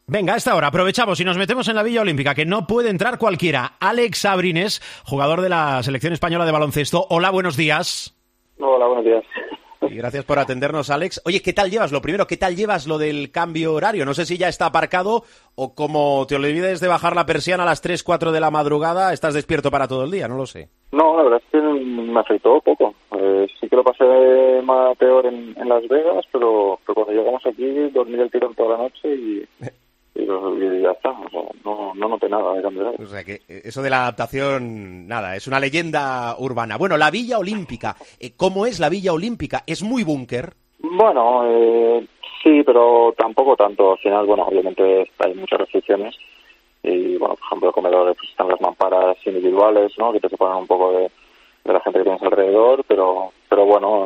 Venga, a esta hora aprovechamos y nos metemos en la Villa Olímpica, que no puede entrar cualquiera. Álex Abrines, jugador de la selección española de baloncesto. Hola, buenos días. Hola, buenos días. Y gracias por atendernos, Álex. Oye, ¿qué tal llevas? Lo primero, ¿qué tal llevas lo del cambio horario? No sé si ya está aparcado o como te olvides de bajar la persiana a las 3, 4 de la madrugada, estás despierto para todo el día, no lo sé. No, la verdad es que me afectó poco. Sí que lo pasé más peor en Las Vegas, pero cuando llegamos aquí dormí el tirón toda la noche y ya está. O sea, no noté nada de cambio horario. O sea que eso de la adaptación, nada, es una leyenda urbana. Bueno, la Villa Olímpica, ¿cómo es la Villa Olímpica? ¿Es muy búnker? Bueno, sí, pero tampoco tanto. Al final, bueno, obviamente hay muchas restricciones. Y, bueno, por ejemplo, el comedor, pues están las mamparas individuales, ¿no? Que te separan un poco de la gente que tienes alrededor, pero bueno,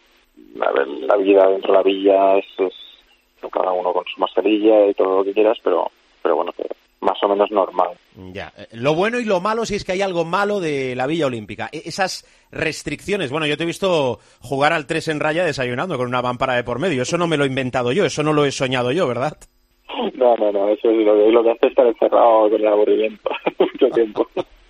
a ver, la vida dentro de la villa es cada uno con su mascarilla y todo lo que quieras, pero bueno, que más o menos normal. Ya, lo bueno y lo malo, si es que hay algo malo de la Villa Olímpica. Esas restricciones, bueno, yo te he visto jugar al 3 en raya desayunando con una mampara de por medio. Eso no me lo he inventado yo, eso no lo he soñado yo, ¿verdad? No, eso es lo que hace estar encerrado con el aburrimiento mucho tiempo.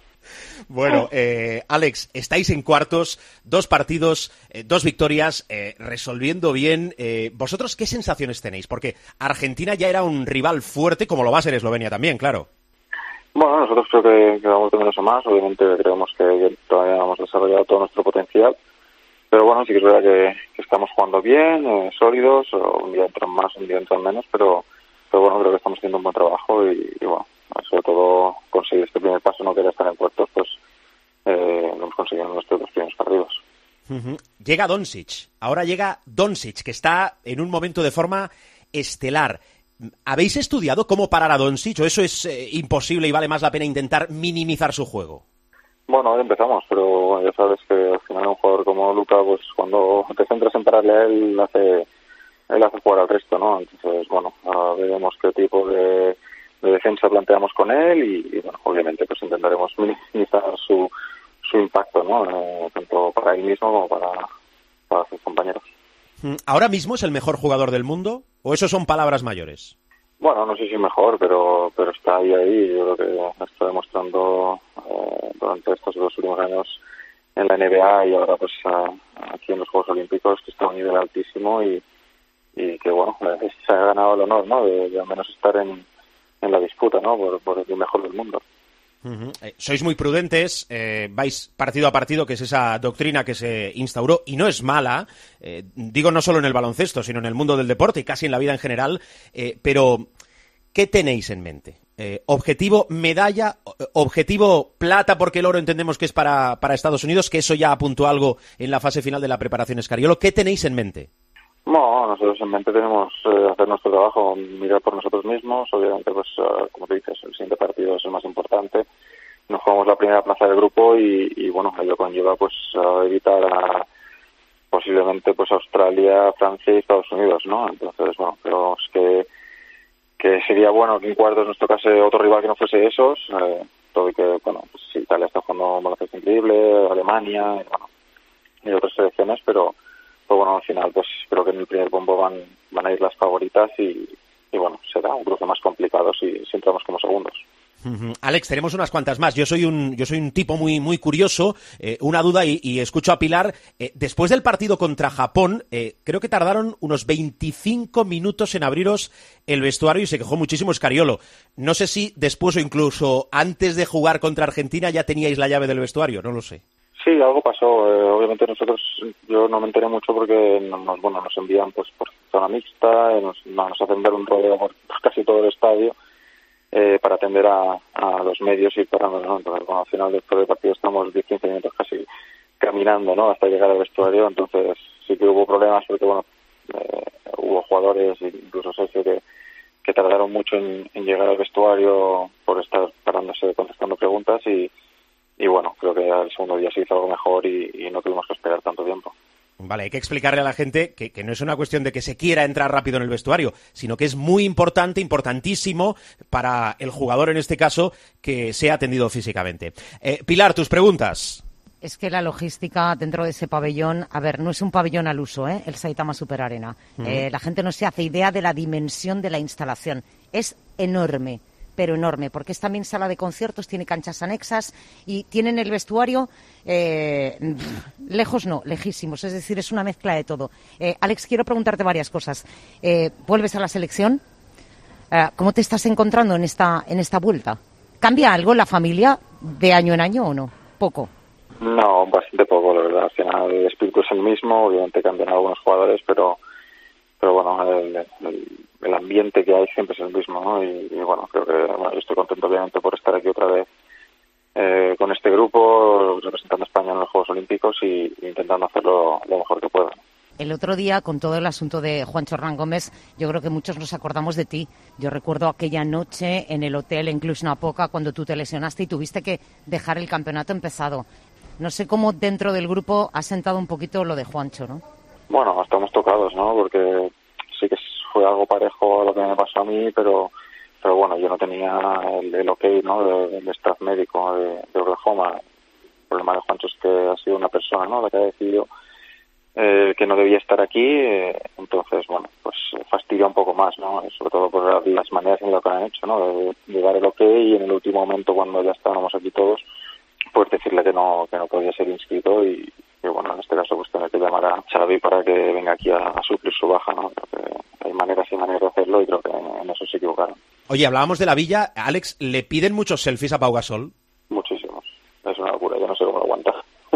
Bueno, Álex, estáis en cuartos, 2 partidos, 2 victorias, resolviendo bien. ¿Vosotros qué sensaciones tenéis? Porque Argentina ya era un rival fuerte, como lo va a ser Eslovenia también, claro. Bueno, nosotros creo que vamos de menos a más. Obviamente creemos que todavía no hemos desarrollado todo nuestro potencial. Pero bueno, sí que es verdad que estamos jugando bien, sólidos, un día entran más, un día entran menos, pero bueno, creo que estamos haciendo un buen trabajo y bueno, sobre todo conseguir este primer paso, no querer estar en puertos, pues lo hemos conseguido en nuestros 2 primeros partidos. Uh-huh. Llega Doncic, ahora llega Doncic, que está en un momento de forma estelar. ¿Habéis estudiado cómo parar a Doncic o eso es imposible y vale más la pena intentar minimizar su juego? Bueno, hoy empezamos, pero ya sabes que al final un jugador como Luka, pues cuando te centras en pararle a él hace jugar al resto, ¿no? Entonces, bueno, veremos qué tipo de defensa planteamos con él y bueno, obviamente pues intentaremos minimizar su impacto, ¿no? Tanto para él mismo como para sus compañeros. ¿Ahora mismo es el mejor jugador del mundo o eso son palabras mayores? Bueno, no sé si mejor, pero está ahí. Yo creo que está demostrando durante estos 2 últimos años en la NBA y ahora pues aquí en los Juegos Olímpicos que está a un nivel altísimo y que bueno, se ha ganado el honor, ¿no? De al menos estar en la disputa, ¿no? Por el mejor del mundo. Uh-huh. Sois muy prudentes, vais partido a partido, que es esa doctrina que se instauró y no es mala, digo no solo en el baloncesto, sino en el mundo del deporte y casi en la vida en general, pero ¿qué tenéis en mente? ¿Objetivo medalla? ¿Objetivo plata? Porque el oro entendemos que es para Estados Unidos, que eso ya apuntó algo en la fase final de la preparación Scariolo. ¿Qué tenéis en mente? No, nosotros en mente tenemos hacer nuestro trabajo, mirar por nosotros mismos. Obviamente, pues como te dices, el siguiente partido es el más importante. Nos jugamos la primera plaza del grupo y bueno, ello conlleva pues evitar posiblemente pues Australia, Francia y Estados Unidos, ¿no? Entonces, bueno, creo que sería bueno que en cuartos nos tocase otro rival que no fuese esos. Todo y que, bueno, pues Italia está jugando un baloncesto increíble, Alemania, y, bueno, y otras selecciones, pero bueno, al final pues creo que en el primer bombo van a ir las favoritas y bueno, será un cruce más complicado si entramos como segundos. Uh-huh. Alex, tenemos unas cuantas más. Yo soy un tipo muy, muy curioso, una duda y escucho a Pilar. Después del partido contra Japón, creo que tardaron unos 25 minutos en abriros el vestuario y se quejó muchísimo Scariolo. No sé si después o incluso antes de jugar contra Argentina ya teníais la llave del vestuario, no lo sé. Sí, algo pasó. Obviamente yo no me enteré mucho porque nos envían pues por zona mixta, nos hacen ver un rodeo por casi todo el estadio para atender a los medios y parando, ¿no? Entonces, bueno, al final después del partido estamos 10-15 minutos casi caminando, ¿no? Hasta llegar al vestuario. Entonces sí que hubo problemas porque, bueno, hubo jugadores, incluso Sergio, que tardaron mucho en llegar al vestuario por estar parándose contestando preguntas y bueno, creo que al segundo día se hizo algo mejor y no tuvimos que esperar tanto tiempo. Vale, hay que explicarle a la gente que no es una cuestión de que se quiera entrar rápido en el vestuario, sino que es muy importante, importantísimo para el jugador en este caso que sea atendido físicamente. Pilar, tus preguntas. Es que la logística dentro de ese pabellón, a ver, no es un pabellón al uso, el Saitama Super Arena. La gente no se hace idea de la dimensión de la instalación. es enorme, pero enorme, porque es también sala de conciertos, tiene canchas anexas y tienen el vestuario lejos no, lejísimos, es decir, es una mezcla de todo. Alex, quiero preguntarte varias cosas. ¿Vuelves a la selección? ¿Cómo te estás encontrando en esta vuelta? ¿Cambia algo la familia de año en año o no? Poco. No, bastante poco, la verdad. Al final el espíritu es el mismo, obviamente cambian algunos jugadores, pero bueno, el ambiente que hay siempre es el mismo, ¿no? Y bueno, creo que yo estoy contento obviamente por estar aquí otra vez con este grupo, representando a España en los Juegos Olímpicos y intentando hacerlo lo mejor que pueda. El otro día, con todo el asunto de Juancho Hernán Gómez, yo creo que muchos nos acordamos de ti. Yo recuerdo aquella noche en el hotel en Cluj-Napoca cuando tú te lesionaste y tuviste que dejar el campeonato empezado. No sé cómo dentro del grupo ha sentado un poquito lo de Juancho, ¿no? Bueno, estamos tocados, ¿no? Porque sí que fue algo parejo a lo que me pasó a mí, pero bueno, yo no tenía el ok, ¿no? Del staff médico de Oklahoma. El problema de Juancho es que ha sido una persona, ¿no? La que ha decidido que no debía estar aquí, entonces, bueno, pues fastidia un poco más, ¿no? Sobre todo por las maneras en las que han hecho, ¿no? De dar el ok y en el último momento, cuando ya estábamos aquí todos, pues decirle que no podía ser inscrito y bueno, en este caso pues tener que llamar a Xavi para que venga aquí a suplir su baja, ¿no? Creo que hay maneras y maneras de hacerlo y creo que en eso se equivocaron. Oye, hablábamos de la Villa. Alex, ¿le piden muchos selfies a Pau Gasol? Muchísimos. Es una locura, yo no sé cómo lo aguanta.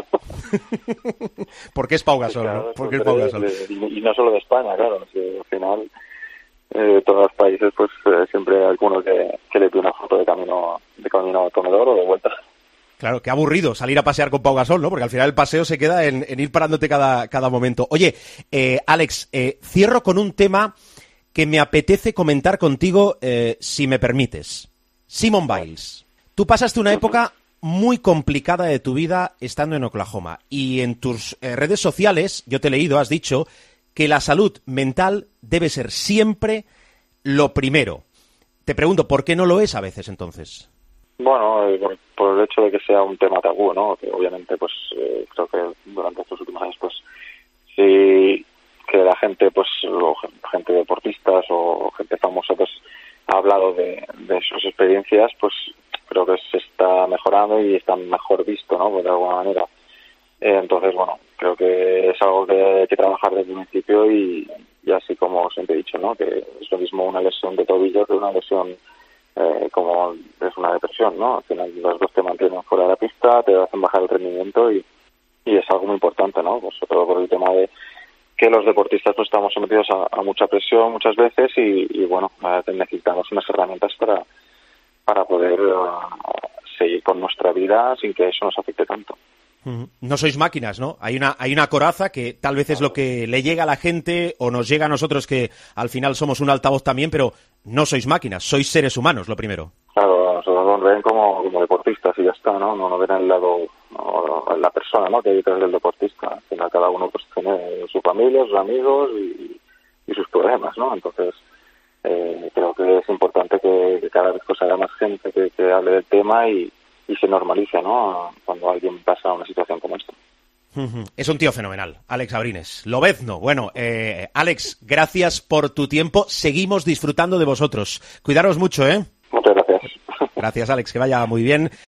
¿Por qué es Pau Gasol? Claro, ¿no? ¿Por qué es Pau Gasol? Y no solo de España, claro. Al final, todos los países, pues siempre hay alguno que le pide una foto de camino al comedor o de vuelta. Claro, qué aburrido salir a pasear con Pau Gasol, ¿no? Porque al final el paseo se queda en ir parándote cada momento. Oye, Alex, cierro con un tema que me apetece comentar contigo, si me permites. Simone Biles. Tú pasaste una época muy complicada de tu vida estando en Oklahoma y en tus redes sociales, yo te he leído, has dicho que la salud mental debe ser siempre lo primero. Te pregunto, ¿por qué no lo es a veces entonces? Bueno, por el hecho de que sea un tema tabú, ¿no? Que obviamente, pues creo que durante estos últimos años, pues sí que la gente, pues o gente deportistas o gente famosa, pues ha hablado de sus experiencias, pues creo que se está mejorando y está mejor visto, ¿no? Pues de alguna manera. Entonces, bueno, creo que es algo que hay que trabajar desde el principio y así como siempre he dicho, ¿no? Que es lo mismo una lesión de tobillo que una lesión como es una depresión, ¿no? Al final los dos te mantienen fuera de la pista, te hacen bajar el rendimiento y es algo muy importante, ¿no? Pues sobre todo por el tema de que los deportistas pues estamos sometidos a mucha presión muchas veces y bueno, necesitamos unas herramientas para poder seguir con nuestra vida sin que eso nos afecte tanto. No sois máquinas, ¿no? Hay una coraza que tal vez es lo que le llega a la gente o nos llega a nosotros, que al final somos un altavoz también, pero no sois máquinas, sois seres humanos, lo primero. Claro, nosotros nos ven como deportistas y ya está, ¿no? No ven el lado, no, la persona, ¿no? Que hay detrás del deportista. Al final cada uno pues tiene su familia, sus amigos y sus problemas, ¿no? Entonces creo que es importante que cada vez pues haya más gente que hable del tema y se normalice, ¿no? Cuando alguien pasa una situación como esta. Es un tío fenomenal, Alex Abrines. Lobezno. Bueno, Alex, gracias por tu tiempo. Seguimos disfrutando de vosotros. Cuidaros mucho, ¿eh? Muchas gracias. Gracias, Alex, que vaya muy bien.